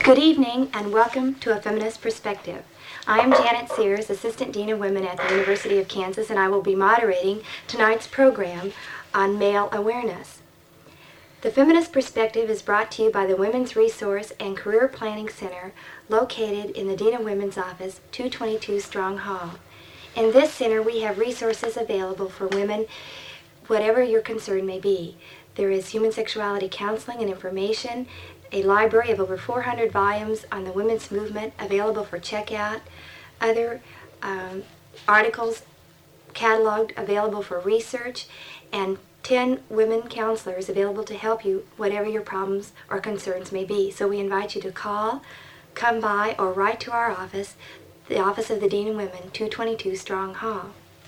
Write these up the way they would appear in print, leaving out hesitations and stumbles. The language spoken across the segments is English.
Good evening and welcome to A Feminist Perspective. I am Janet Sears, Assistant Dean of Women at the University of Kansas, and I will be moderating tonight's program on male awareness. The Feminist Perspective is brought to you by the Women's Resource and Career Planning Center located in the Dean of Women's Office, 222 Strong Hall. In this center, we have resources available for women, whatever your concern may be. There is human sexuality counseling and information, a library of over 400 volumes on the women's movement available for checkout, other articles cataloged available for research, and 10 women counselors available to help you whatever your problems or concerns may be. So we invite you to call, come by, or write to our office, the Office of the Dean of Women, 222 Strong Hall.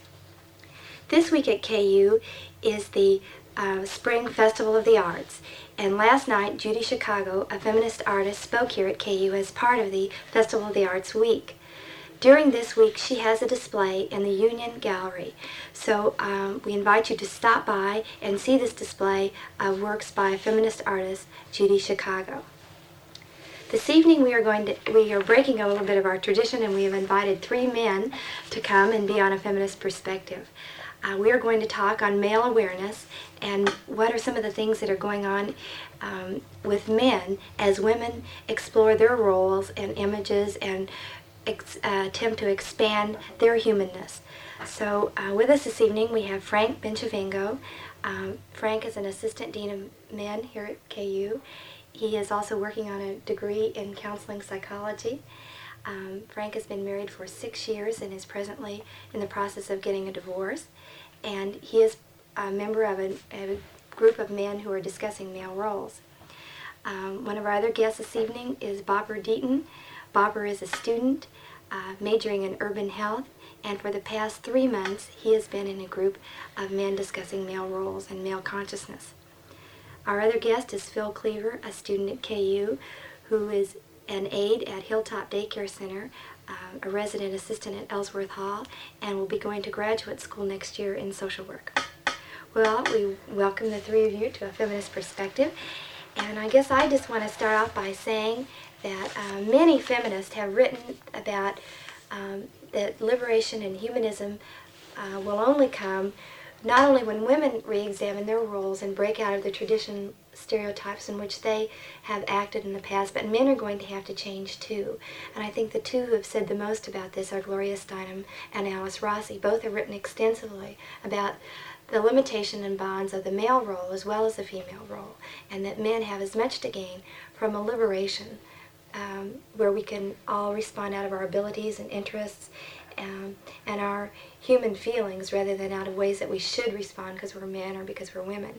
This week at KU is the Spring Festival of the Arts. And last night, Judy Chicago, a feminist artist, spoke here at KU as part of the Festival of the Arts Week. During this week, she has a display in the Union Gallery. So we invite you to stop by and see this display of works by feminist artist Judy Chicago. This evening we are breaking a little bit of our tradition, and we have invited 3 men to come and be on A Feminist Perspective. We are going to talk on male awareness and what are some of the things that are going on with men as women explore their roles and images and attempt to expand their humanness. So with us this evening we have Frank Benchavingo. Frank is an assistant dean of men here at KU. He is also working on a degree in counseling psychology. Frank has been married for 6 years and is presently in the process of getting a divorce. And he is a member of a group of men who are discussing male roles. One of our other guests this evening is Bobber Deaton. Bobber is a student majoring in urban health, and for the past 3 months he has been in a group of men discussing male roles and male consciousness. Our other guest is Phil Cleaver, a student at KU who is an aide at Hilltop Daycare Center, a resident assistant at Ellsworth Hall, and will be going to graduate school next year in social work. Well, we welcome the 3 of you to A Feminist Perspective, and I guess I just want to start off by saying that many feminists have written about that liberation and humanism will only come not only when women re-examine their roles and break out of the tradition stereotypes in which they have acted in the past, but men are going to have to change too. And I think the 2 who have said the most about this are Gloria Steinem and Alice Rossi. Both have written extensively about the limitation and bonds of the male role as well as the female role, and that men have as much to gain from a liberation where we can all respond out of our abilities and interests and our human feelings rather than out of ways that we should respond because we're men or because we're women.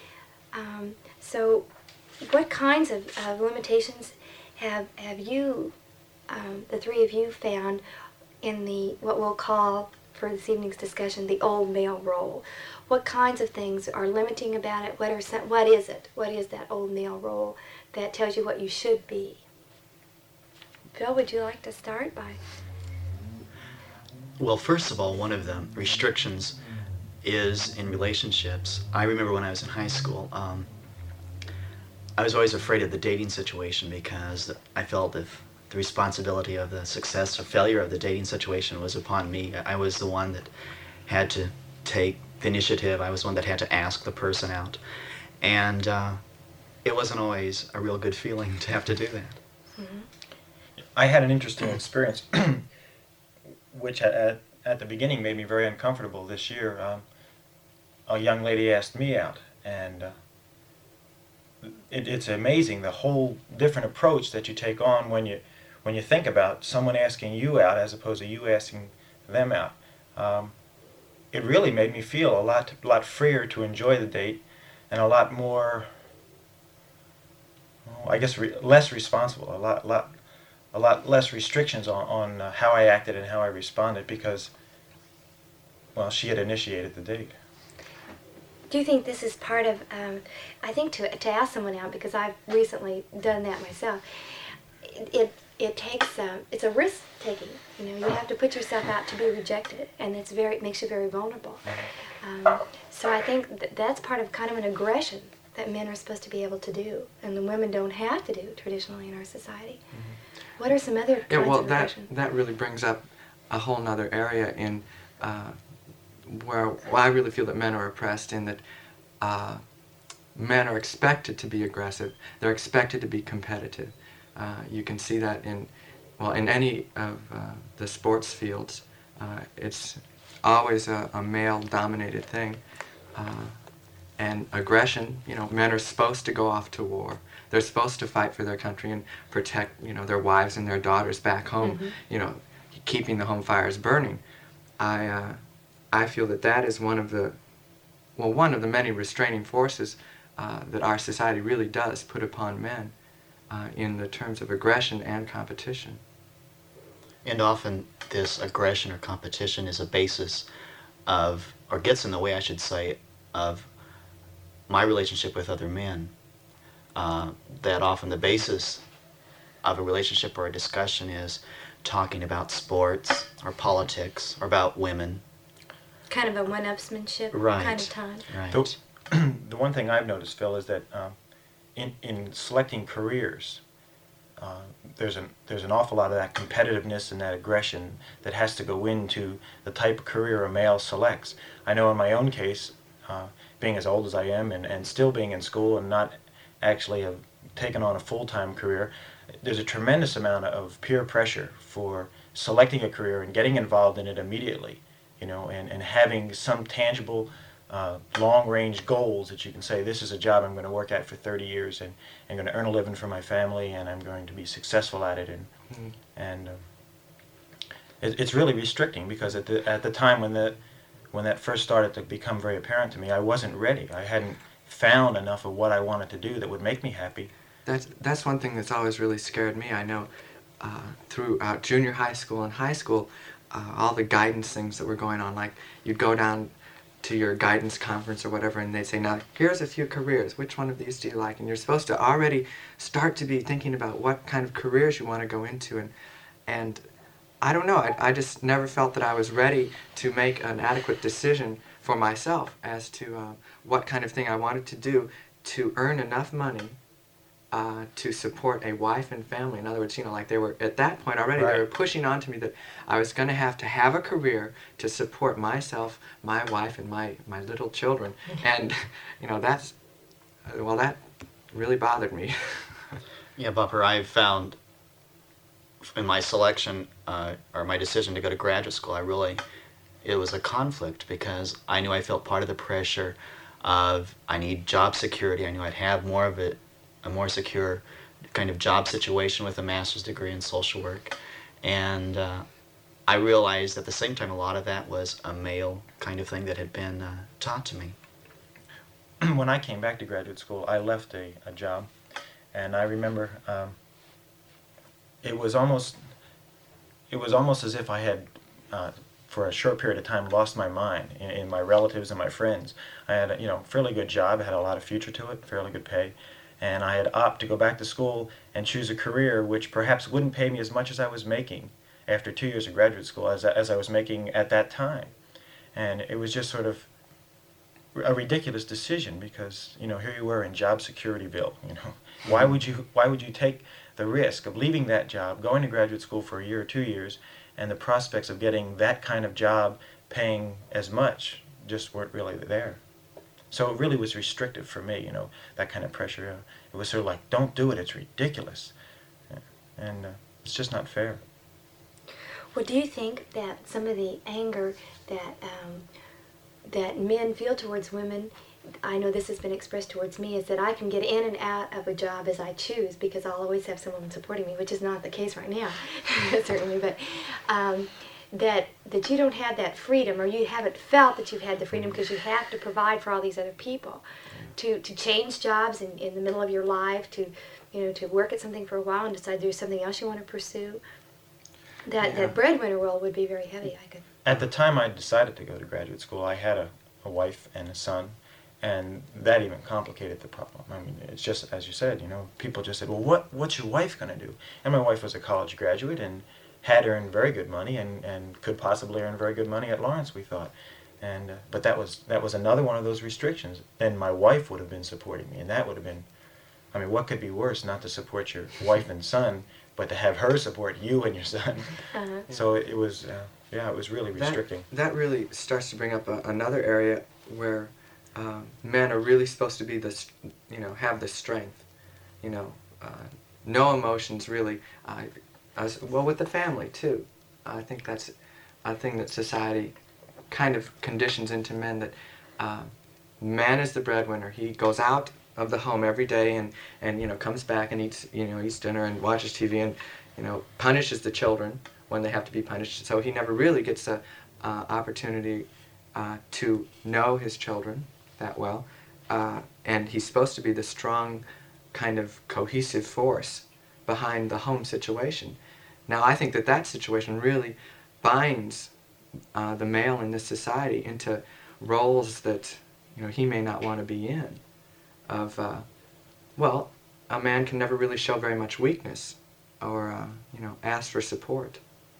So what kinds of limitations have you, the 3 of you, found in the what we'll call for this evening's discussion the old male role? What kinds of things are limiting about it? What is it? What is that old male role that tells you what you should be? Phil, would you like to start by? Well, first of all, one of the restrictions is in relationships. I remember when I was in high school, I was always afraid of the dating situation because I felt if the responsibility of the success or failure of the dating situation was upon me, I was the one that had to take the initiative. I was the one that had to ask the person out. And it wasn't always a real good feeling to have to do that. Mm-hmm. I had an interesting experience which at the beginning made me very uncomfortable this year. A young lady asked me out, and it's amazing the whole different approach that you take on when you think about someone asking you out as opposed to you asking them out. It really made me feel a lot freer to enjoy the date and a lot more, I guess, less responsible, a lot less restrictions on how I acted and how I responded because, well, she had initiated the date. Do you think this is part of, I think to ask someone out, because I've recently done that myself, it takes, it's a risk taking. You have to put yourself out to be rejected, and it makes you very vulnerable. So I think that's part of kind of an aggression that men are supposed to be able to do, and the women don't have to do traditionally in our society. What are some other kinds Yeah, well, of aggression? that really brings up a whole nother area in where I really feel that men are oppressed in that men are expected to be aggressive. They're expected to be competitive. You can see that in any of the sports fields. It's always a male-dominated thing. And aggression, men are supposed to go off to war. They're supposed to fight for their country and protect, their wives and their daughters back home, keeping the home fires burning. I feel that is one of the many restraining forces that our society really does put upon men in the terms of aggression and competition. And often this aggression or competition is a basis of, or gets in the way, I should say, of my relationship with other men. That often the basis of a relationship or a discussion is talking about sports or politics or about women. Kind of a one-upsmanship Right. kind of time. Right. The one thing I've noticed, Phil, is that in selecting careers, there's an awful lot of that competitiveness and that aggression that has to go into the type of career a male selects. I know in my own case, being as old as I am and still being in school and not actually have taken on a full-time career, there's a tremendous amount of peer pressure for selecting a career and getting involved in it immediately, and having some tangible long-range goals that you can say, this is a job I'm going to work at for 30 years and I'm going to earn a living for my family and I'm going to be successful at it. And it's really restricting because at the time when that first started to become very apparent to me, I wasn't ready. I hadn't found enough of what I wanted to do that would make me happy. That's one thing that's always really scared me. I know throughout junior high school and high school, all the guidance things that were going on, like you'd go down to your guidance conference or whatever and they'd say, now here's a few careers, which one of these do you like? And you're supposed to already start to be thinking about what kind of careers you want to go into. And I don't know, I just never felt that I was ready to make an adequate decision for myself as to what kind of thing I wanted to do to earn enough money to support a wife and family. In other words, like they were, at that point already, Right. They were pushing on to me that I was going to have a career to support myself, my wife, and my little children. And, that really bothered me. Yeah, Bumper, I've found in my selection or my decision to go to graduate school, it was a conflict because I knew I felt part of the pressure of I need job security. I knew I'd have a more secure kind of job situation with a master's degree in social work. And I realized at the same time a lot of that was a male kind of thing that had been taught to me. When I came back to graduate school, I left a job, and I remember it was almost as if I had, for a short period of time, lost my mind in my relatives and my friends. I had a fairly good job, had a lot of future to it, fairly good pay, and I had opted to go back to school and choose a career which perhaps wouldn't pay me as much as I was making after 2 years of graduate school as I was making at that time. And it was just sort of a ridiculous decision because, here you were in job securityville, Why would you take the risk of leaving that job, going to graduate school for a year or 2 years, and the prospects of getting that kind of job paying as much just weren't really there. So it really was restrictive for me, that kind of pressure. It was sort of like, don't do it, it's ridiculous. And it's just not fair. Well, do you think that some of the anger that men feel towards women, I know this has been expressed towards me, is that I can get in and out of a job as I choose because I'll always have someone supporting me, which is not the case right now, certainly, but that you don't have that freedom, or you haven't felt that you've had the freedom because you have to provide for all these other people, to change jobs in the middle of your life, to work at something for a while and decide there's something else you want to pursue. That breadwinner role would be very heavy, I could. At the time I decided to go to graduate school, I had a wife and a son, and that even complicated the problem. I mean, it's just, as you said, people just said, well, what's your wife going to do? And my wife was a college graduate and had earned very good money and could possibly earn very good money at Lawrence, we thought. And but that was another one of those restrictions. Then my wife would have been supporting me, and that would have been, I mean, what could be worse, not to support your wife and son, but to have her support you and your son. Uh-huh. So it was, it was really restricting. That really starts to bring up another area where men are really supposed to be have the strength, no emotions really, as well with the family too. I think that's a thing that society kind of conditions into men, that man is the breadwinner. He goes out of the home every day and comes back and eats dinner and watches TV and punishes the children when they have to be punished. So he never really gets a opportunity to know his children that well, and he's supposed to be the strong kind of cohesive force behind the home situation. Now I think that situation really binds the male in this society into roles that he may not want to be in. A man can never really show very much weakness or ask for support.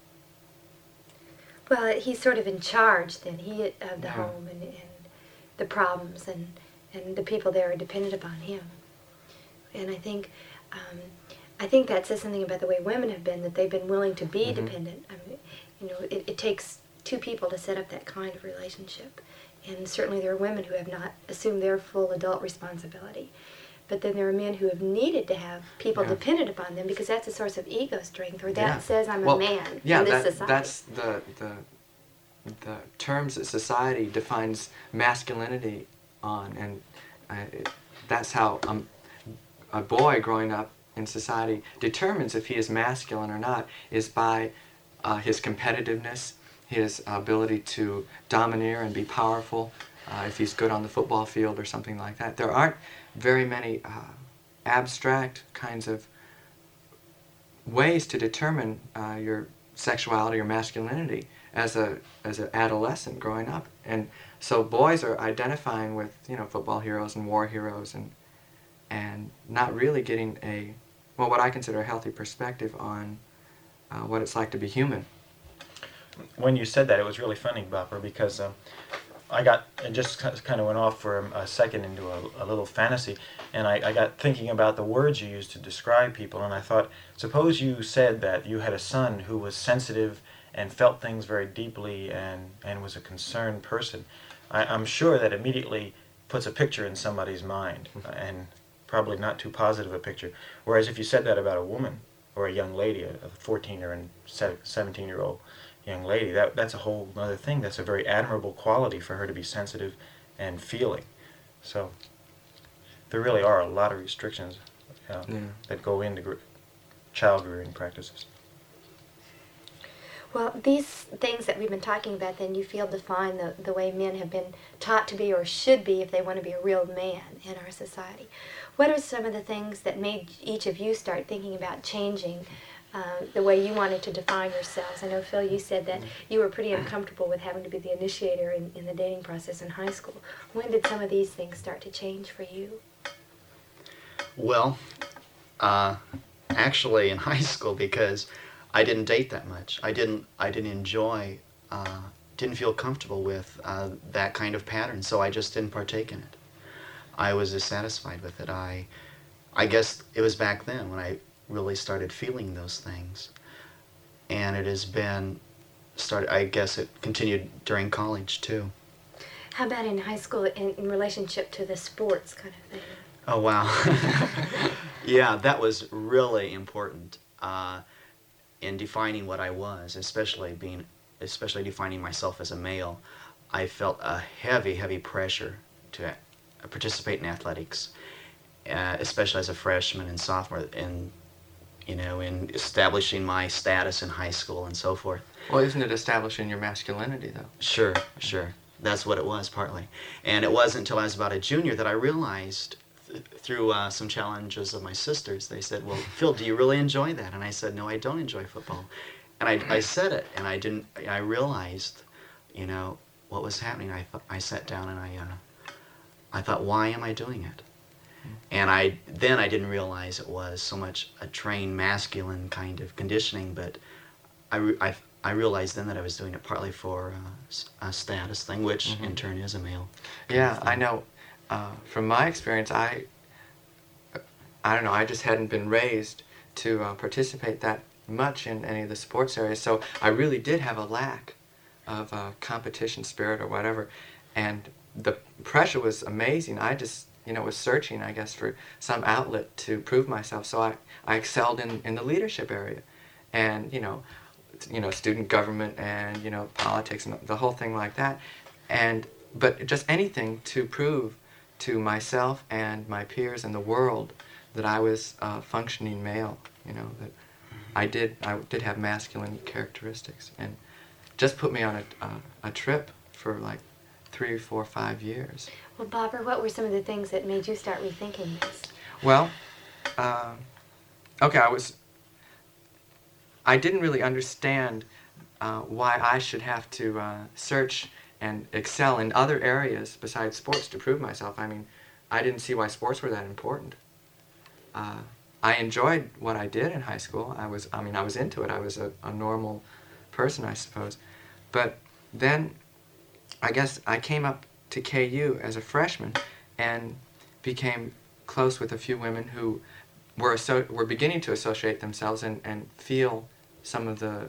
Well, he's sort of in charge then, of the Yeah. home and the problems and the people there are dependent upon him. And I think that says something about the way women have been, that they've been willing to be dependent. I mean, it takes two people to set up that kind of relationship. And certainly there are women who have not assumed their full adult responsibility. But then there are men who have needed to have people dependent upon them because that's a source of ego strength, or that says I'm a man in this society. That's the terms that society defines masculinity on, and that's how a boy growing up in society determines if he is masculine or not, is by his competitiveness, his ability to domineer and be powerful, if he's good on the football field or something like that. There aren't very many abstract kinds of ways to determine your sexuality or masculinity as an adolescent growing up. And so boys are identifying with football heroes and war heroes and not really getting what I consider a healthy perspective on what it's like to be human. When you said that, it was really funny, Bopper, because it just kind of went off for a second into a little fantasy, and I got thinking about the words you used to describe people, and I thought, suppose you said that you had a son who was sensitive and felt things very deeply and was a concerned person. I'm sure that immediately puts a picture in somebody's mind, and probably not too positive a picture. Whereas if you said that about a woman or a young lady, a 14 or 17-year-old young lady, that's a whole other thing. That's a very admirable quality for her to be sensitive and feeling. So there really are a lot of restrictions that go into child rearing practices. Well, these things that we've been talking about, then, you feel define the way men have been taught to be or should be if they want to be a real man in our society. What are some of the things that made each of you start thinking about changing the way you wanted to define yourselves? I know, Phil, you said that you were pretty uncomfortable with having to be the initiator in the dating process in high school. When did some of these things start to change for you? Well, actually in high school, because I didn't date that much. I didn't enjoy, didn't feel comfortable with that kind of pattern, so I just didn't partake in it. I was dissatisfied with it. I guess it was back then when I really started feeling those things. And it has been I guess it continued during college too. How about in high school in relationship to the sports kind of thing? Oh, wow. Yeah, that was really important in defining what I was, especially defining myself as a male. I felt a heavy pressure to participate in athletics, especially as a freshman and sophomore, in establishing my status in high school and so forth. Well, isn't it establishing your masculinity, though? Sure. That's what it was, partly. And it wasn't until I was about a junior that I realized, through some challenges of my sisters, they said, well, Phil, do you really enjoy that? And I said, no, I don't enjoy football. And I said it, and I realized, what was happening. I sat down and I thought, why am I doing it? And then I didn't realize it was so much a trained masculine kind of conditioning, but I realized then that I was doing it partly for a status thing, which in turn is a male. Yeah, I know. From my experience, I don't know, I just hadn't been raised to participate that much in any of the sports areas, so I really did have a lack of competition spirit or whatever, and the pressure was amazing. I just, was searching, I guess, for some outlet to prove myself, so I excelled in the leadership area, and, student government and, politics and the whole thing like that, but just anything to prove to myself and my peers and the world that I was a functioning male, that I did have masculine characteristics, and just put me on a trip for like 3, 4, 5 years. Well, Bobber, what were some of the things that made you start rethinking this? Well, okay, I didn't really understand why I should have to search and excel in other areas besides sports to prove myself. I mean, I didn't see why sports were that important. I enjoyed what I did in high school. I was into it. I was a normal person, I suppose. But then, I guess I came up to KU as a freshman and became close with a few women who were beginning to associate themselves and feel some of the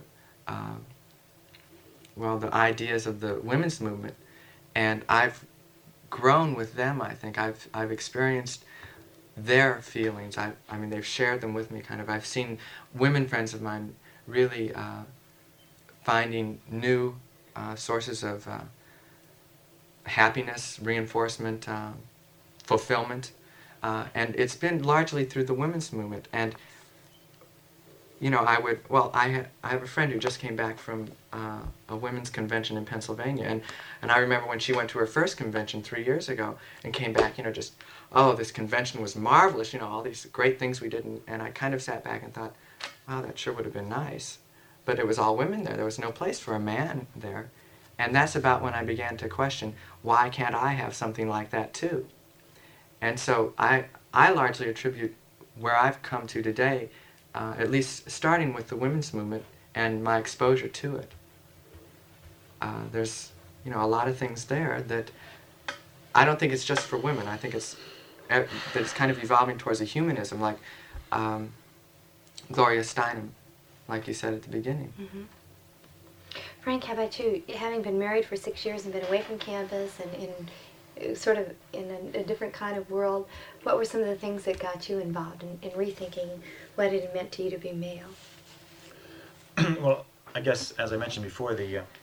the ideas of the women's movement. And I've grown with them, I think. I've experienced their feelings. I mean, they've shared them with me, kind of. I've seen women friends of mine really finding new sources of happiness, reinforcement, fulfillment, and it's been largely through the women's movement. And I have a friend who just came back from a women's convention in Pennsylvania, and I remember when she went to her first convention 3 years ago and came back, this convention was marvelous, all these great things we did, and I kind of sat back and thought, wow, that sure would have been nice. But it was all women there. There was no place for a man there. And that's about when I began to question, why can't I have something like that too? And so I largely attribute where I've come to today, at least starting with the women's movement and my exposure to it. There's a lot of things there that I don't think it's just for women. I think that it's kind of evolving towards a humanism, like Gloria Steinem, like you said at the beginning. Mm-hmm. Frank, how about you? Having been married for 6 years and been away from campus and in a different kind of world, what were some of the things that got you involved in rethinking what it meant to you to be male? Well, I guess, as I mentioned before,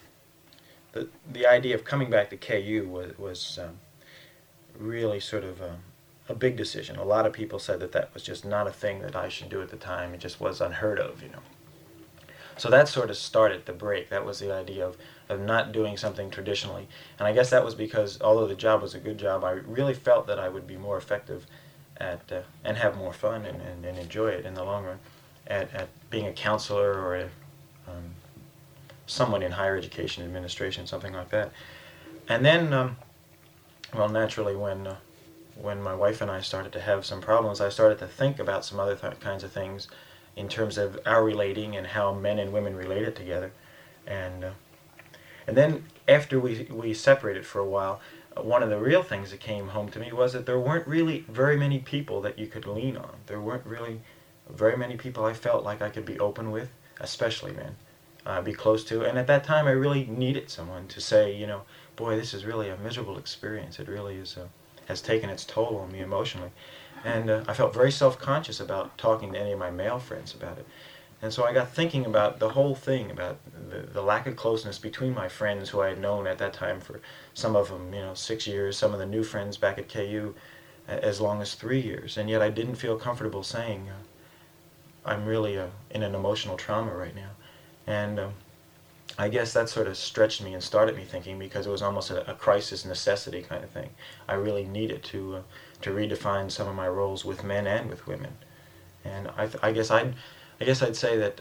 the idea of coming back to KU was really sort of a big decision. A lot of people said that was just not a thing that I should do at the time. It just was unheard of, So that sort of started the break. That was the idea of not doing something traditionally. And I guess that was because, although the job was a good job, I really felt that I would be more effective at and have more fun and enjoy it in the long run at being a counselor or someone in higher education administration, something like that. And then, naturally, when my wife and I started to have some problems, I started to think about some other kinds of things in terms of our relating and how men and women related together. And then after we separated for a while, one of the real things that came home to me was that there weren't really very many people that you could lean on. There weren't really very many people I felt like I could be open with, especially men, be close to. And at that time I really needed someone to say, boy, this is really a miserable experience. It really has taken its toll on me emotionally. And I felt very self-conscious about talking to any of my male friends about it. And so I got thinking about the whole thing, about the lack of closeness between my friends who I had known at that time for some of them, 6 years, some of the new friends back at KU as long as 3 years. And yet I didn't feel comfortable saying, I'm really in an emotional trauma right now. And I guess that sort of stretched me and started me thinking, because it was almost a crisis necessity kind of thing. I really needed to redefine some of my roles with men and with women. And I guess I'd say that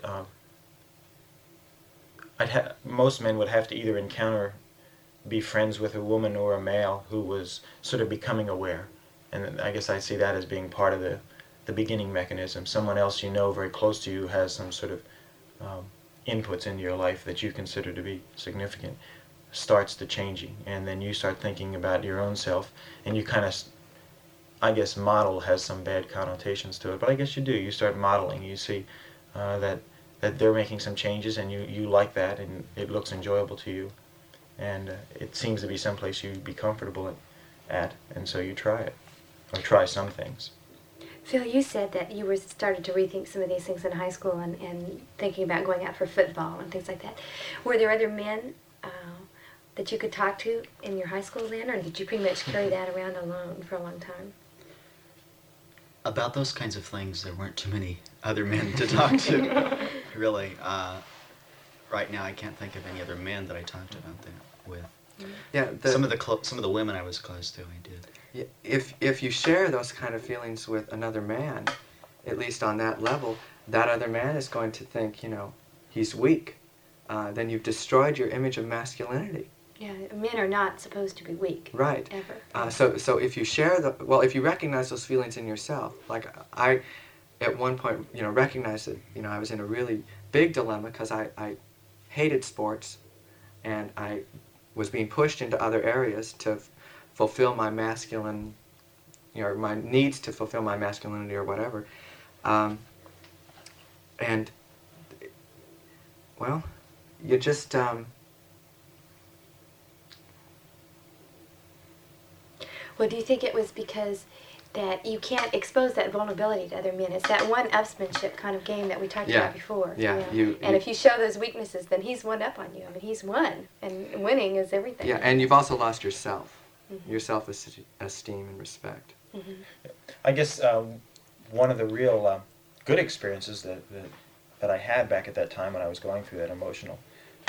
most men would have to either be friends with a woman or a male who was sort of becoming aware. And I guess I see that as being part of the beginning mechanism. Someone else very close to you has some sort of inputs into your life that you consider to be significant starts to changing, and then you start thinking about your own self, and you kind of, I guess model has some bad connotations to it, but I guess you do. You start modeling. You see that they're making some changes, and you like that, and it looks enjoyable to you, and it seems to be someplace you'd be comfortable at, and so you try it, or try some things. Phil, you said that you were started to rethink some of these things in high school and thinking about going out for football and things like that. Were there other men that you could talk to in your high school then, or did you pretty much carry that around alone for a long time? About those kinds of things, there weren't too many other men to talk to, really. Right now, I can't think of any other men that I talked about that with. Yeah, Some of the women I was close to, I did. if you share those kind of feelings with another man, at least on that level, that other man is going to think, he's weak. Then you've destroyed your image of masculinity. Yeah, men are not supposed to be weak. Right. Ever. So if you share if you recognize those feelings in yourself, like I, at one point, recognized that, I was in a really big dilemma because I hated sports, and I was being pushed into other areas to fulfill my masculine, my needs to fulfill my masculinity or whatever. And, well, you just, Well, do you think it was because that you can't expose that vulnerability to other men? It's that one-upsmanship kind of game that we talked about before. Yeah. And if you show those weaknesses, then he's one up on you. I mean, he's won, and winning is everything. Yeah, and you've also lost yourself, Mm-hmm. your self-esteem and respect. Mm-hmm. I guess one of the real good experiences that I had back at that time when I was going through that emotional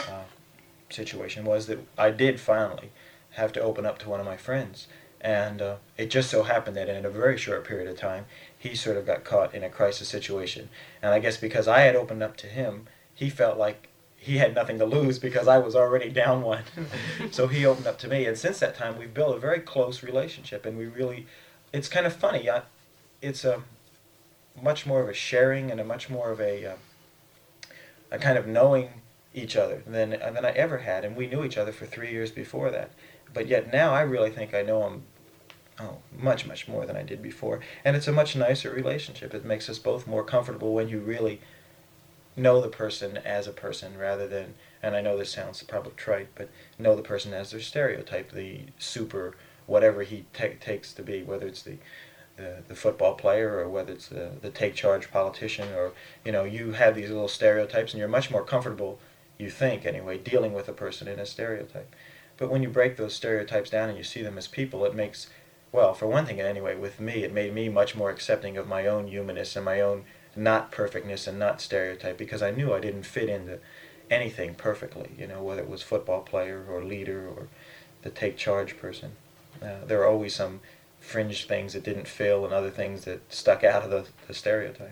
situation was that I did finally have to open up to one of my friends. And it just so happened that in a very short period of time, he sort of got caught in a crisis situation. And I guess because I had opened up to him, he felt like he had nothing to lose because I was already down one. So he opened up to me. And since that time, we've built a very close relationship. And we really, it's kind of funny. It's a much more of a sharing and a much more of a kind of knowing each other than I ever had. And we knew each other for 3 years before that. But yet now I really think I know him much, much more than I did before. And it's a much nicer relationship. It makes us both more comfortable when you really know the person as a person rather than, and I know this sounds probably trite, but know the person as their stereotype, the super whatever he takes to be, whether it's the football player or whether it's the take charge politician, or you have these little stereotypes and you're much more comfortable, you think anyway, dealing with a person in a stereotype. But when you break those stereotypes down and you see them as people, it makes, well, for one thing anyway, with me, it made me much more accepting of my own humanness and my own not perfectness and not stereotype, because I knew I didn't fit into anything perfectly, whether it was football player or leader or the take charge person. There were always some fringe things that didn't fill and other things that stuck out of the stereotype.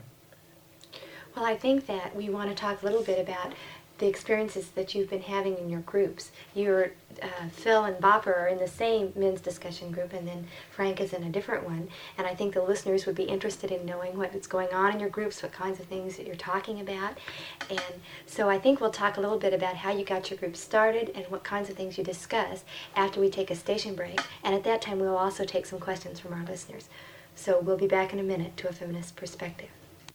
Well, I think that we want to talk a little bit about the experiences that you've been having in your groups. Phil and Bopper are in the same men's discussion group, and then Frank is in a different one. And I think the listeners would be interested in knowing what is going on in your groups, what kinds of things that you're talking about. And so I think we'll talk a little bit about how you got your group started and what kinds of things you discuss after we take a station break. And at that time, we'll also take some questions from our listeners. So we'll be back in a minute to A Feminist Perspective.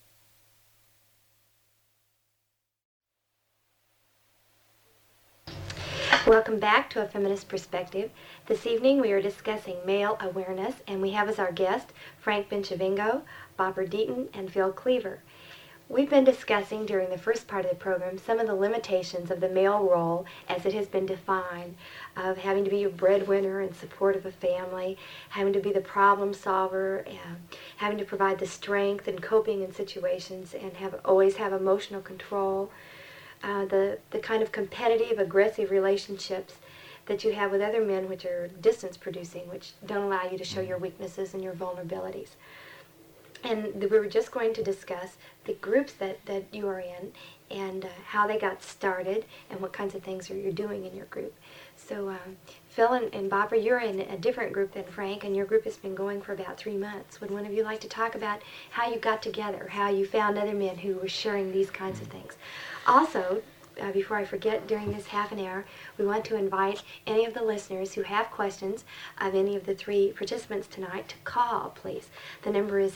Welcome back to A Feminist Perspective. This evening we are discussing male awareness, and we have as our guest Frank Benchavingo, Bopper Deaton, and Phil Cleaver. We've been discussing during the first part of the program some of the limitations of the male role as it has been defined, of having to be a breadwinner in support of a family, having to be the problem solver, having to provide the strength and coping in situations, and always have emotional control. The kind of competitive, aggressive relationships that you have with other men, which are distance-producing, which don't allow you to show your weaknesses and your vulnerabilities. And we were just going to discuss the groups that you are in and how they got started and what kinds of things you're doing in your group. So Phil and Bopper, you're in a different group than Frank, and your group has been going for about 3 months. Would one of you like to talk about how you got together, how you found other men who were sharing these kinds of things? Also, before I forget, during this half an hour, we want to invite any of the listeners who have questions of any of the three participants tonight to call, please. The number is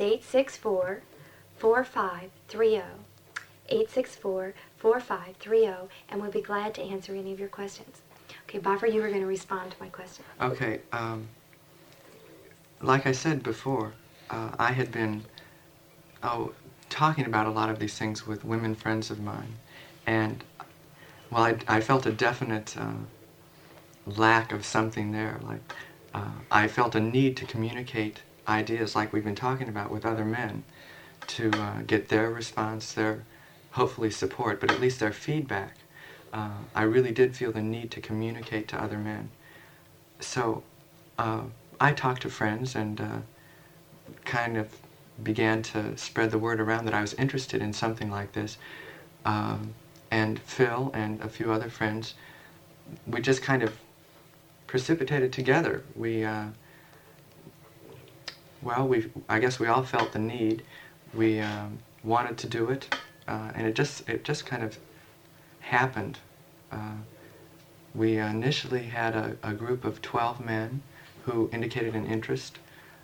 864-4530. 864-4530, and we'll be glad to answer any of your questions. Okay, Boffer, you were going to respond to my question. Okay. Like I said before, I had been talking about a lot of these things with women friends of mine, and well, I felt a definite lack of something there. Like I felt a need to communicate ideas like we've been talking about with other men, to get their response, their hopefully support, but at least their feedback. I really did feel the need to communicate to other men. So I talked to friends and kind of began to spread the word around that I was interested in something like this. And Phil and a few other friends, we just kind of precipitated together. I guess we all felt the need. We wanted to do it, and it just kind of happened. We initially had a group of 12 men who indicated an interest.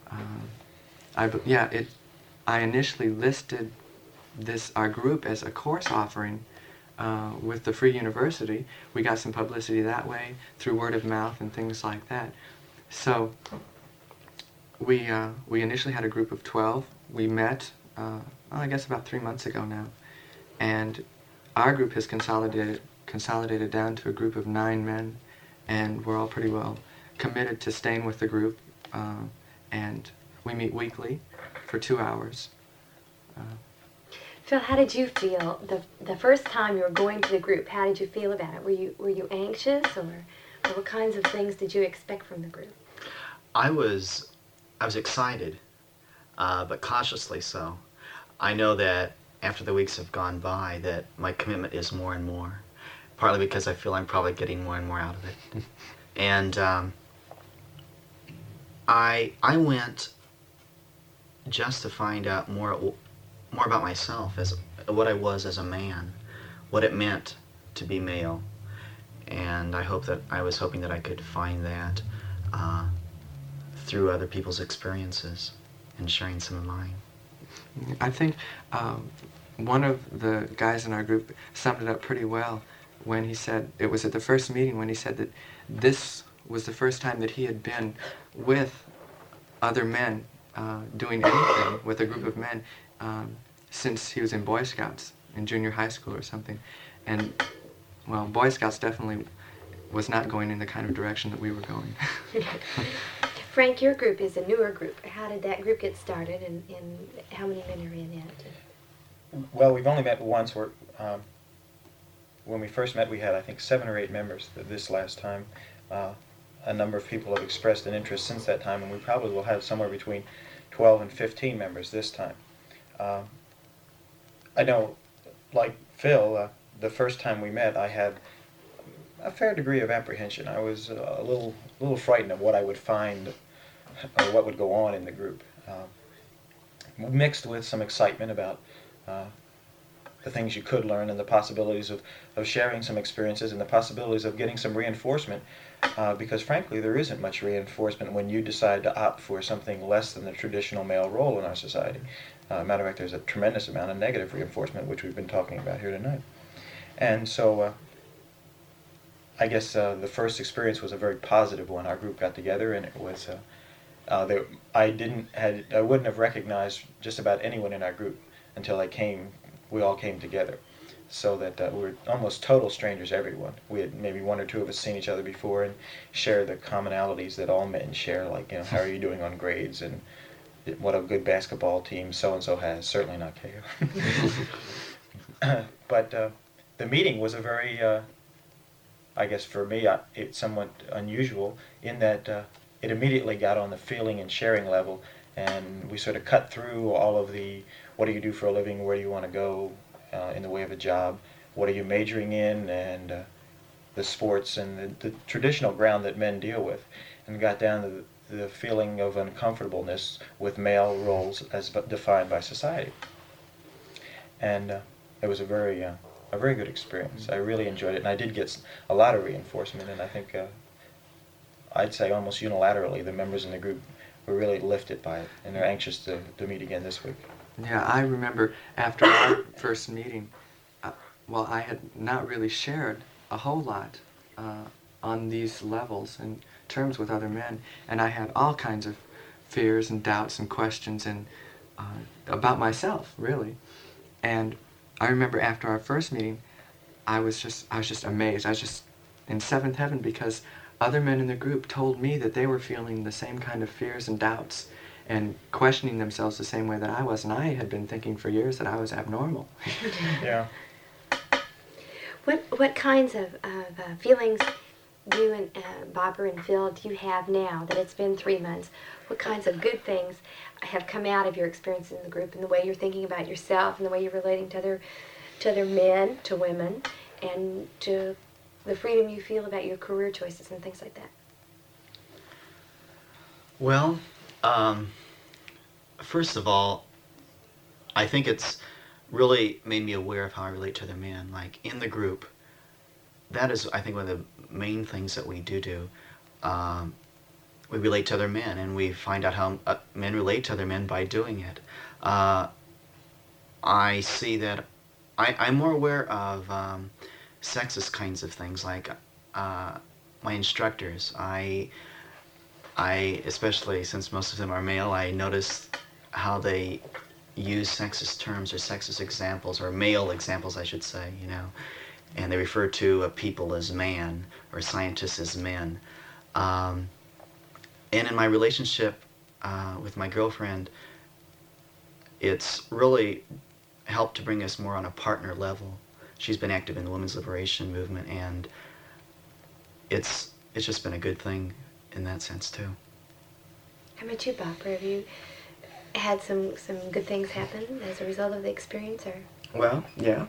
I initially listed our group as a course offering with the Free University. We got some publicity that way through word of mouth and things like that. So we initially had a group of 12. We met, I guess about 3 months ago now, and our group has consolidated down to a group of 9 men, and we're all pretty well committed to staying with the group, and we meet weekly for 2 hours. Phil, how did you feel the first time you were going to the group? How did you feel about it? Were you anxious, or what kinds of things did you expect from the group? I was excited, but cautiously so. I know that after the weeks have gone by that my commitment is more and more, partly because I feel I'm probably getting more and more out of it. And I went just to find out more about myself, as what I was as a man, what it meant to be male. And I was hoping that I could find that through other people's experiences and sharing some of mine. I think one of the guys in our group summed it up pretty well when he said, it was at the first meeting when he said that this was the first time that he had been with other men doing anything with a group of men since he was in Boy Scouts in junior high school or something. And, well, Boy Scouts definitely was not going in the kind of direction that we were going. Frank, your group is a newer group. How did that group get started, and how many men are in it? Well, we've only met once. When we first met, we had, I think, 7 or 8 members this last time. A number of people have expressed an interest since that time, and we probably will have somewhere between 12 and 15 members this time. I know, like Phil, the first time we met, I had a fair degree of apprehension. I was a little frightened of what I would find or what would go on in the group, mixed with some excitement about the things you could learn and the possibilities of sharing some experiences and the possibilities of getting some reinforcement, because frankly there isn't much reinforcement when you decide to opt for something less than the traditional male role in our society. Matter of fact, there's a tremendous amount of negative reinforcement, which we've been talking about here tonight. And so I guess the first experience was a very positive one. Our group got together, and it was I wouldn't have recognized just about anyone in our group until we all came together, so that we were almost total strangers, everyone. We had maybe 1 or 2 of us seen each other before and share the commonalities that all men share, like, how are you doing on grades, and what a good basketball team so-and-so has. Certainly not KO. But the meeting was a very, I guess for me, it's somewhat unusual in that it immediately got on the feeling and sharing level, and we sort of cut through all of the, what do you do for a living, where do you want to go in the way of a job, what are you majoring in, and the sports and the traditional ground that men deal with, and got down to the feeling of uncomfortableness with male roles as defined by society. And it was a very a very good experience. I really enjoyed it, and I did get a lot of reinforcement, and I think I'd say almost unilaterally the members in the group were really lifted by it, and they're anxious to meet again this week. Yeah, I remember after our first meeting, well, I had not really shared a whole lot on these levels in terms with other men, and I had all kinds of fears and doubts and questions and about myself, really. And I remember after our first meeting, I was just amazed. I was just in seventh heaven because other men in the group told me that they were feeling the same kind of fears and doubts and questioning themselves the same way that I was, and I had been thinking for years that I was abnormal. Yeah. What kinds of feelings you and Barbara and Phil do you have now that it's been 3 months? What kinds of good things have come out of your experience in the group and the way you're thinking about yourself and the way you're relating to other men, to women, and to the freedom you feel about your career choices and things like that? Well, first of all, I think it's really made me aware of how I relate to other men. Like in the group, that is, I think, one of the main things that we do. We relate to other men, and we find out how men relate to other men by doing it. I see that I'm more aware of sexist kinds of things, like my instructors. I especially since most of them are male, I notice how they use sexist terms or sexist examples, or male examples, I should say, and they refer to people as man or scientists as men. And in my relationship with my girlfriend, it's really helped to bring us more on a partner level. She's been active in the women's liberation movement, and it's just been a good thing in that sense too. How about you, Barbara? Have you had some good things happen as a result of the experience, or? Well, yeah.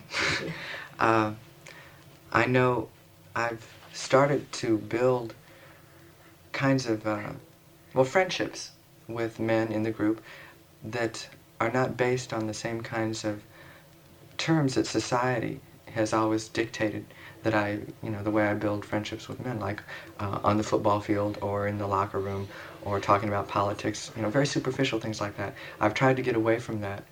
I know I've started to build kinds of, friendships with men in the group that are not based on the same kinds of terms that society has always dictated that the way I build friendships with men, like on the football field or in the locker room or talking about politics, very superficial things like that. I've tried to get away from that.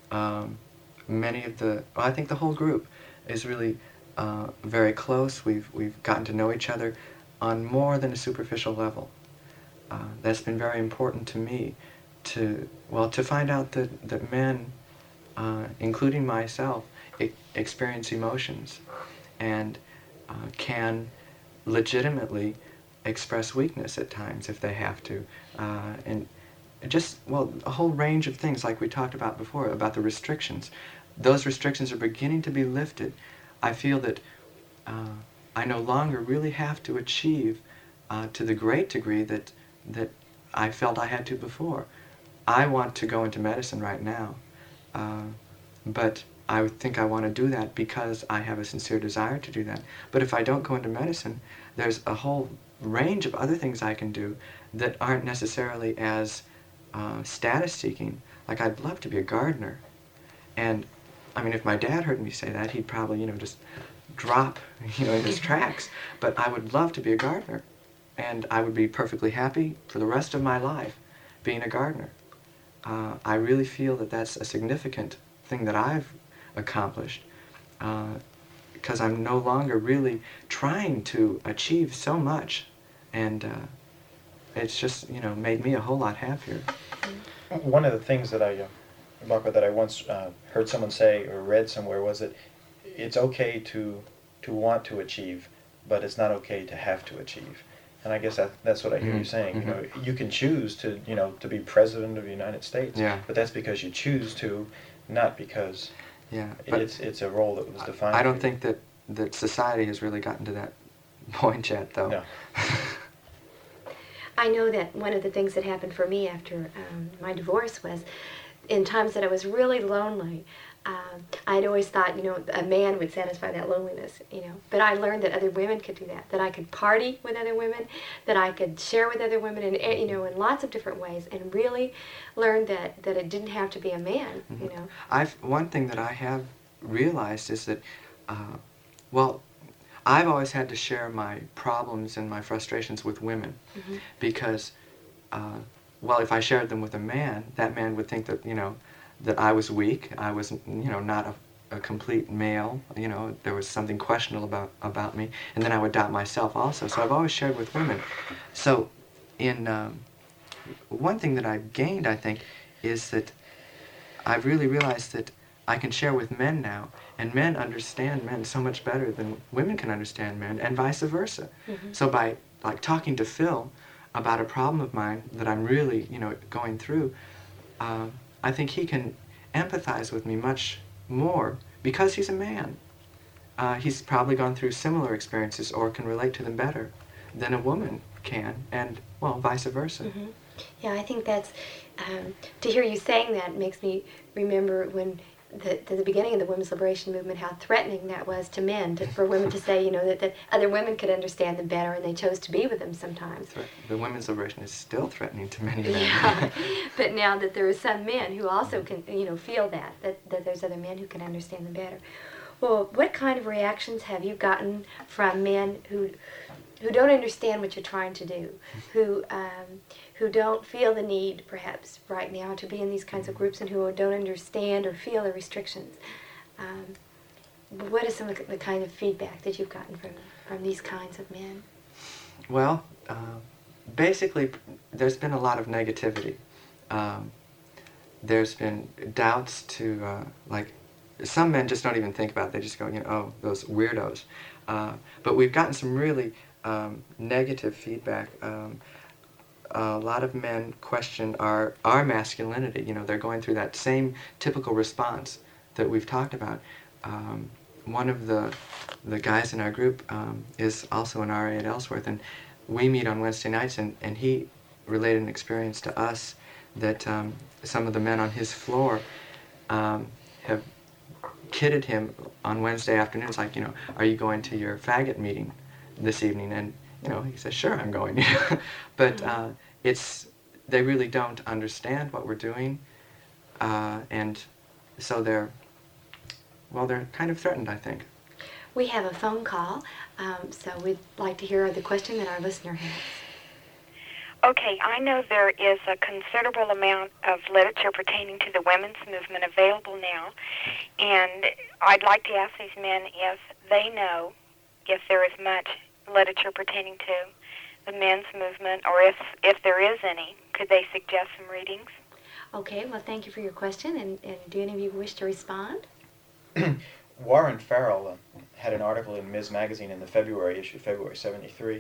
I think the whole group is really very close. We've gotten to know each other on more than a superficial level. That's been very important to me to find out that men, including myself, experience emotions and can legitimately express weakness at times if they have to. And just, a whole range of things like we talked about before, about the restrictions. Those restrictions are beginning to be lifted. I feel that I no longer really have to achieve to the great degree that I felt I had to before. I want to go into medicine right now, but I think I want to do that because I have a sincere desire to do that. But if I don't go into medicine, there's a whole range of other things I can do that aren't necessarily as status-seeking. Like, I'd love to be a gardener. And, if my dad heard me say that, he'd probably, just drop, in his tracks. But I would love to be a gardener. And I would be perfectly happy for the rest of my life being a gardener. I really feel that that's a significant thing that I've accomplished because I'm no longer really trying to achieve so much, and it's just made me a whole lot happier. One of the things that I once heard someone say or read somewhere was that it's okay to want to achieve, but it's not okay to have to achieve. And I guess that's what I hear you saying. Mm-hmm. You can choose to be president of the United States, yeah. But that's because you choose to, not because it's a role that was defined. I don't think that society has really gotten to that point yet, though. No. I know that one of the things that happened for me after my divorce was in times that I was really lonely. I'd always thought, a man would satisfy that loneliness, But I learned that other women could do that I could party with other women, that I could share with other women, in lots of different ways, and really learned that it didn't have to be a man, One thing that I have realized is that well, I've always had to share my problems and my frustrations with women because, well, if I shared them with a man, that man would think that, that I was weak, I was, not a complete male, there was something questionable about me, and then I would doubt myself also. So I've always shared with women. So in one thing that I've gained, I think, is that I've really realized that I can share with men now, and men understand men so much better than women can understand men, and vice versa. So by talking to Phil about a problem of mine that I'm really going through, I think he can empathize with me much more because he's a man. He's probably gone through similar experiences or can relate to them better than a woman can, and well, vice versa. Yeah, I think that's, to hear you saying that makes me remember when the beginning of the women's liberation movement, how threatening that was to men, for women to say, that other women could understand them better, and they chose to be with them sometimes. The women's liberation is still threatening to many men. Yeah, but now that there are some men who also can, feel that there's other men who can understand them better. Well, what kind of reactions have you gotten from men who don't understand what you're trying to do, who don't feel the need, perhaps, right now to be in these kinds of groups, and who don't understand or feel the restrictions? What is some of the kind of feedback that you've gotten from these kinds of men? Well, basically, there's been a lot of negativity. There's been doubts to, some men just don't even think about it. They just go, oh, those weirdos. But we've gotten some really negative feedback. A lot of men question our masculinity. They're going through that same typical response that we've talked about. One of the guys in our group is also an RA at Ellsworth, and we meet on Wednesday nights, and he related an experience to us that some of the men on his floor have kidded him on Wednesday afternoons, like, are you going to your faggot meeting this evening? And he says, sure, I'm going. But they really don't understand what we're doing, and so they're kind of threatened, I think. We have a phone call, so we'd like to hear the question that our listener has. Okay, I know there is a considerable amount of literature pertaining to the women's movement available now, and I'd like to ask these men if they know if there is much literature pertaining to the men's movement, or if there is any. Could they suggest some readings? Okay, well, thank you for your question, and do any of you wish to respond? Warren Farrell had an article in Ms. Magazine in the February issue, February 73.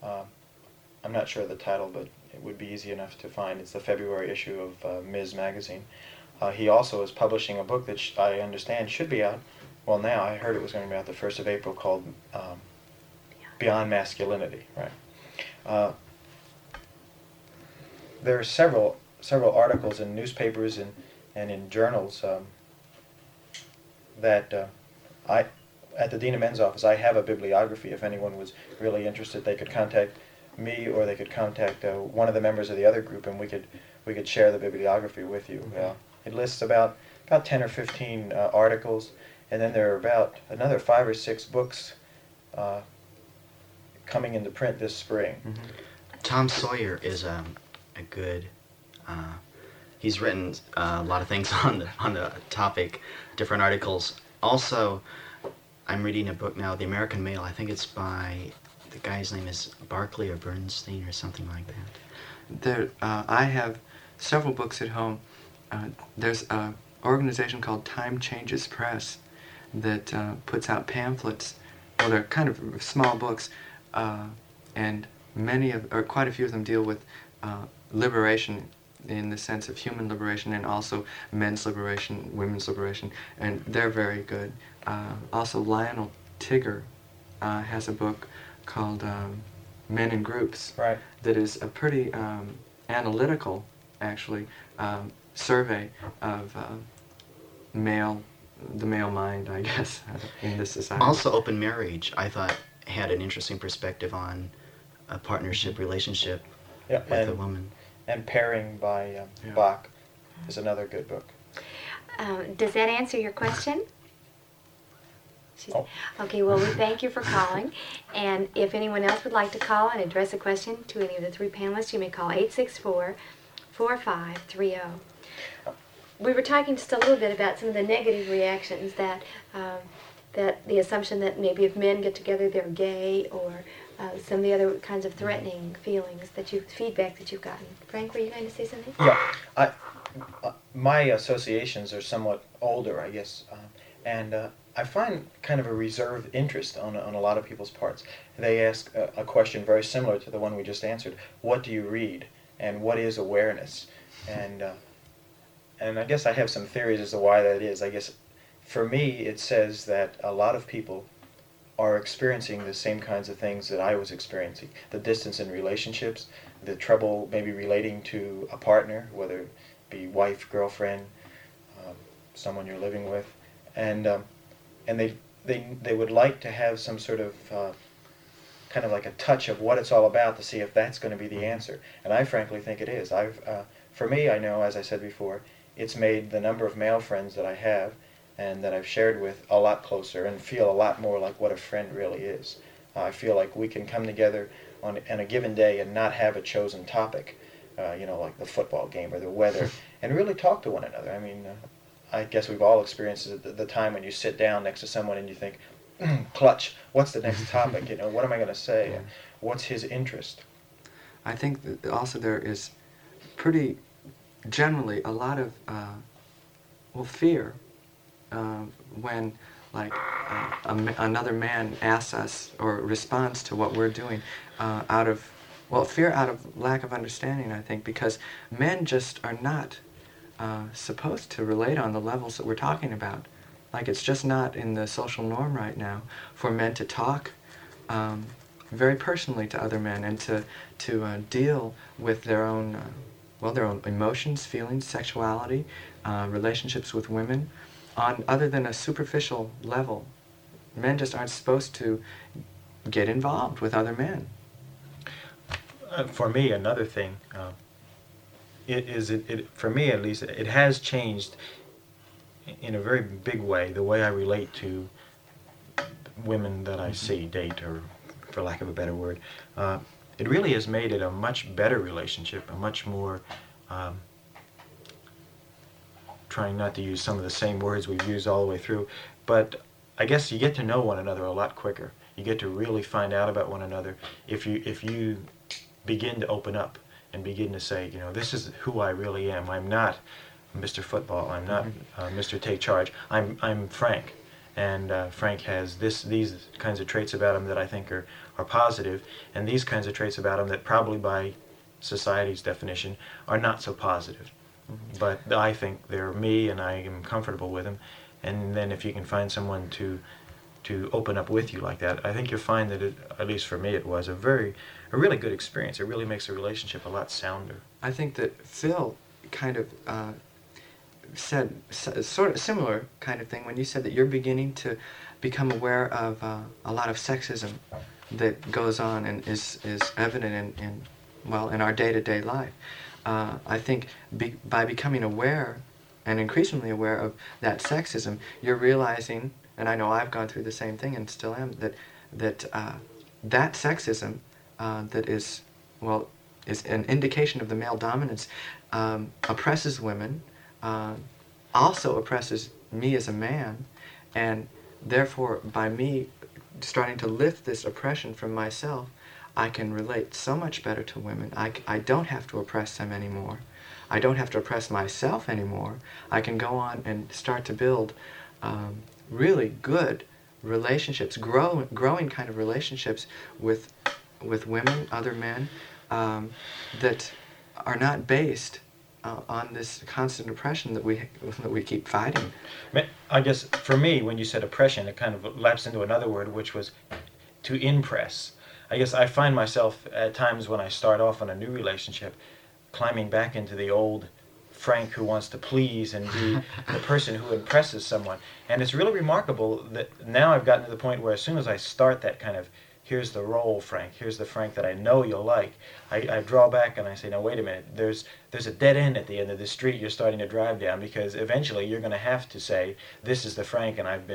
I'm not sure of the title, but it would be easy enough to find. It's the February issue of Ms. Magazine. He also is publishing a book that I understand should be out. Well, now I heard it was going to be out the 1st of April, called Beyond Masculinity. Right. There are several articles in newspapers and in journals that at the Dean of Men's office, I have a bibliography. If anyone was really interested, they could contact me, or they could contact one of the members of the other group, and we could share the bibliography with you. It lists about 10 or 15 articles, and then there are about another 5 or 6 books coming into print this spring. Tom Sawyer is a good. He's written a lot of things on the topic, different articles. Also, I'm reading a book now, The American Male. I think it's by, the guy's name is Barclay or Bernstein or something like that. I have several books at home. There's an organization called Time Changes Press that puts out pamphlets. Well, they're kind of small books, and quite a few of them deal with liberation in the sense of human liberation, and also men's liberation, women's liberation, and they're very good. Also, Lionel Tigger has a book called Men in Groups, right, that is a pretty analytical, actually, survey of the male mind, I guess, in this society. Also, Open Marriage, I thought, had an interesting perspective on a partnership relationship with a woman. And Pairing by Bach is another good book. Does that answer your question? Oh. Okay, well, we thank you for calling. And if anyone else would like to call and address a question to any of the three panelists, you may call 864-4530. We were talking just a little bit about some of the negative reactions that the assumption that maybe if men get together they're gay, or some of the other kinds of threatening feelings feedback that you've gotten. Frank, were you going to say something? Yeah, my associations are somewhat older, I guess, and I find kind of a reserved interest on a lot of people's parts. They ask a question very similar to the one we just answered. What do you read? And what is awareness? And I guess I have some theories as to why that is. I guess for me it says that a lot of people are experiencing the same kinds of things that I was experiencing. The distance in relationships, the trouble maybe relating to a partner, whether it be wife, girlfriend, someone you're living with, and they would like to have some sort of kind of like a touch of what it's all about to see if that's going to be the answer. And I frankly think it is. For me, I know, as I said before, it's made the number of male friends that I have and that I've shared with a lot closer and feel a lot more like what a friend really is. I feel like we can come together on a given day and not have a chosen topic, like the football game or the weather, and really talk to one another. I mean, I guess we've all experienced the time when you sit down next to someone and you think, clutch, what's the next topic? What am I going to say? Yeah. What's his interest? I think that also there is pretty generally a lot of fear when another man asks us or responds to what we're doing fear out of lack of understanding, I think, because men just are not supposed to relate on the levels that we're talking about. Like, it's just not in the social norm right now for men to talk very personally to other men and to deal with their own emotions, feelings, sexuality, relationships with women on other than a superficial level. Men just aren't supposed to get involved with other men. For me, another thing, for me at least, it has changed in a very big way the way I relate to women that I see, date, or for lack of a better word. It really has made it a much better relationship, a much more, trying not to use some of the same words we've used all the way through, but I guess you get to know one another a lot quicker. You get to really find out about one another if you begin to open up and begin to say, this is who I really am. I'm not Mr. Football. I'm not Mr. Take Charge. I'm Frank, and Frank has these kinds of traits about him that I think are positive, and these kinds of traits about him that probably by society's definition are not so positive. But I think they're me, and I am comfortable with them. And then if you can find someone to open up with you like that, I think you'll find that at least for me, it was a really good experience. It really makes a relationship a lot sounder. I think that Phil kind of said sort of similar kind of thing when you said that you're beginning to become aware of a lot of sexism that goes on and is evident in our day-to-day life. I think by becoming aware and increasingly aware of that sexism, you're realizing, and I know I've gone through the same thing and still am, that sexism that is an indication of the male dominance oppresses women, also oppresses me as a man, and therefore by me starting to lift this oppression from myself, I can relate so much better to women. I don't have to oppress them anymore. I don't have to oppress myself anymore. I can go on and start to build really good relationships, growing kind of relationships with women, other men, that are not based on this constant oppression that we keep fighting. I guess for me, when you said oppression, it kind of lapsed into another word, which was to impress. I guess I find myself at times when I start off on a new relationship climbing back into the old Frank who wants to please and be the person who impresses someone. And it's really remarkable that now I've gotten to the point where as soon as I start that kind of, here's the role, Frank, here's the Frank that I know you'll like, I draw back and I say, no, wait a minute, there's a dead end at the end of the street you're starting to drive down, because eventually you're going to have to say, this is the Frank, and I've been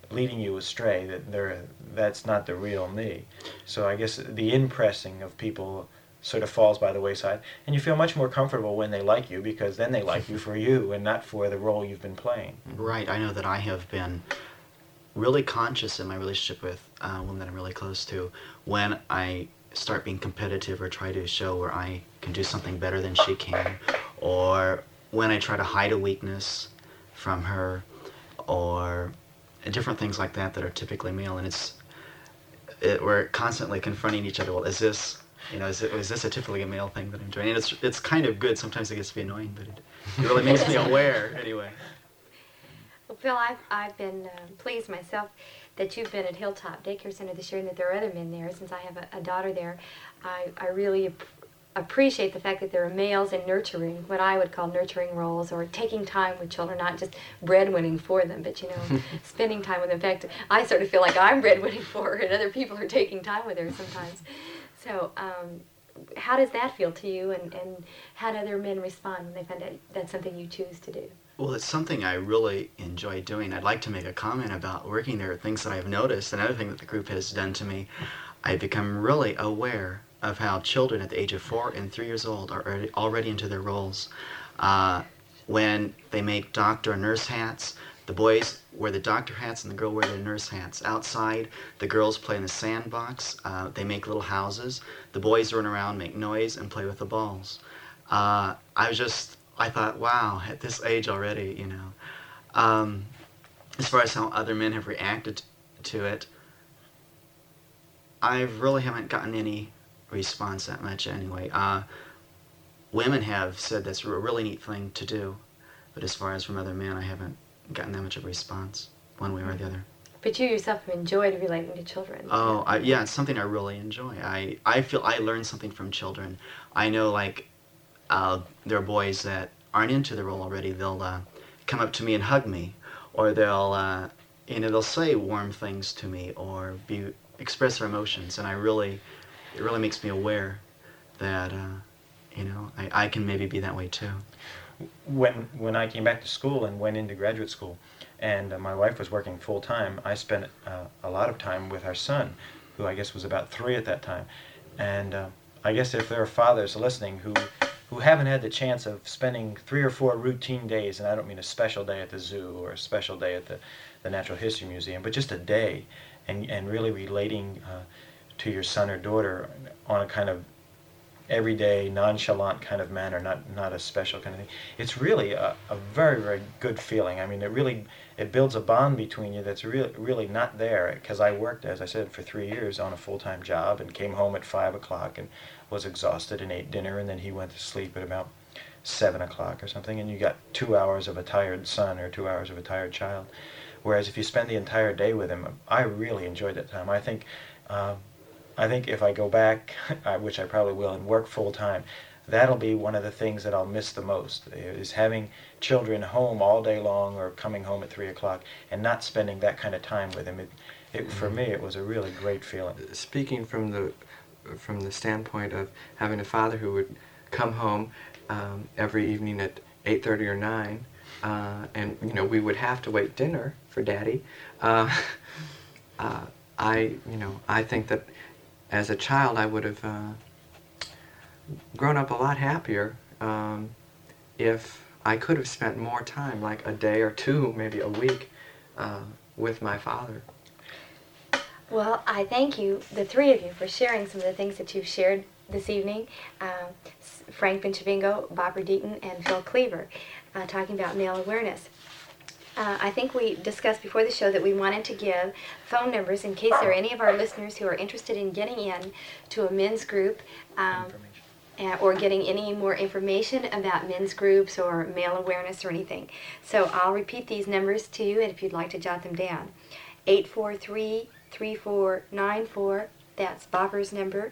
leading you astray, that's not the real me. So I guess the impressing of people sort of falls by the wayside, and you feel much more comfortable when they like you, because then they like you for you and not for the role you've been playing. Right. I know that I have been really conscious in my relationship with women that I'm really close to when I start being competitive or try to show where I can do something better than she can, or when I try to hide a weakness from her, or different things like that that are typically male, and we're constantly confronting each other. Well, is this a typically a male thing that I'm doing? And it's kind of good. Sometimes it gets to be annoying, but it really makes me aware anyway. Well, Phil, I've been pleased myself that you've been at Hilltop Daycare Center this year and that there are other men there. Since I have a daughter there, I really appreciate the fact that there are males in nurturing, what I would call nurturing roles, or taking time with children, not just breadwinning for them, but, spending time with them. In fact, I sort of feel like I'm breadwinning for her, and other people are taking time with her sometimes. So how does that feel to you, and how do other men respond when they find out that's something you choose to do? Well, it's something I really enjoy doing. I'd like to make a comment about working there, things that I've noticed. Another thing that the group has done to me, I've become really aware of how children at the age of 4 and 3 years old are already into their roles. When they make doctor or nurse hats, the boys wear the doctor hats and the girl wear the nurse hats. Outside, the girls play in the sandbox. They make little houses. The boys run around, make noise, and play with the balls. I thought, wow, at this age already, as far as how other men have reacted to it, I really haven't gotten any response that much anyway. Women have said that's a really neat thing to do, but as far as from other men, I haven't gotten that much of a response, one way or the other. But you yourself have enjoyed relating to children. Oh, yeah, it's something I really enjoy. I feel I learn something from children. I know, there are boys that aren't into the role already. They'll come up to me and hug me, or they'll say warm things to me, or express their emotions, and it really makes me aware that I can maybe be that way too. When I came back to school and went into graduate school, and my wife was working full time, I spent a lot of time with our son, who I guess was about 3 at that time. And I guess if there are fathers listening who haven't had the chance of spending 3 or 4 routine days, and I don't mean a special day at the zoo or a special day at the Natural History Museum, but just a day, and really relating to your son or daughter on a kind of everyday, nonchalant kind of manner, not a special kind of thing. It's really a very, very good feeling. I mean, it builds a bond between you that's really not there, because I worked, as I said, for 3 years on a full-time job and came home at 5 o'clock and was exhausted and ate dinner, and then he went to sleep at about 7 o'clock or something, and you got 2 hours of a tired son or 2 hours of a tired child. Whereas if you spend the entire day with him, I really enjoyed that time. I think if I go back, which I probably will, and work full-time, that'll be one of the things that I'll miss the most, is having children home all day long or coming home at 3 o'clock and not spending that kind of time with them. For me, it was a really great feeling. Speaking from the standpoint of having a father who would come home every evening at 8:30 or 9, and we would have to wait dinner for Daddy. I think that as a child I would have grown up a lot happier if I could have spent more time, like a day or 2, maybe a week, with my father. Well, I thank you, the 3 of you, for sharing some of the things that you've shared this evening. Frank Benchavingo, Barbara Deaton, and Phil Cleaver, talking about male awareness. I think we discussed before the show that we wanted to give phone numbers in case there are any of our listeners who are interested in getting in to a men's group, or getting any more information about men's groups or male awareness or anything. So I'll repeat these numbers to you, and if you'd like to jot them down. 843-3494, that's Barbara's number.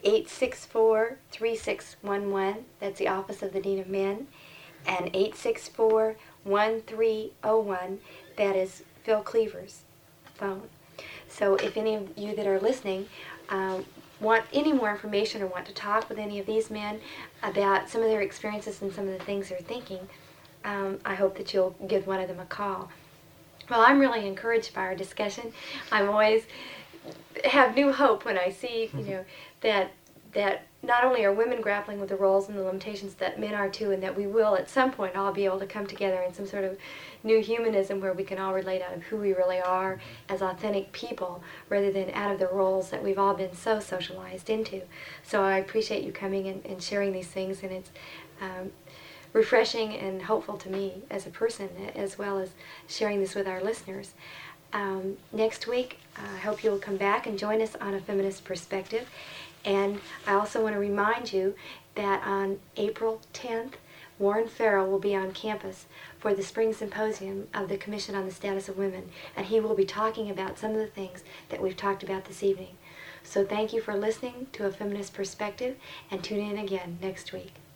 864-3611, that's the Office of the Dean of Men. And 864-1301, that is Phil Cleaver's phone. So if any of you that are listening want any more information or want to talk with any of these men about some of their experiences and some of the things they're thinking, I hope that you'll give one of them a call. Well, I'm really encouraged by our discussion. I'm always have new hope when I see, that not only are women grappling with the roles and the limitations that men are too, and that we will at some point all be able to come together in some sort of new humanism where we can all relate out of who we really are as authentic people rather than out of the roles that we've all been so socialized into. So I appreciate you coming and sharing these things, and it's refreshing and hopeful to me as a person, as well as sharing this with our listeners. Next week, I hope you'll come back and join us on A Feminist Perspective. And I also want to remind you that on April 10th, Warren Farrell will be on campus for the Spring Symposium of the Commission on the Status of Women, and he will be talking about some of the things that we've talked about this evening. So thank you for listening to A Feminist Perspective, and tune in again next week.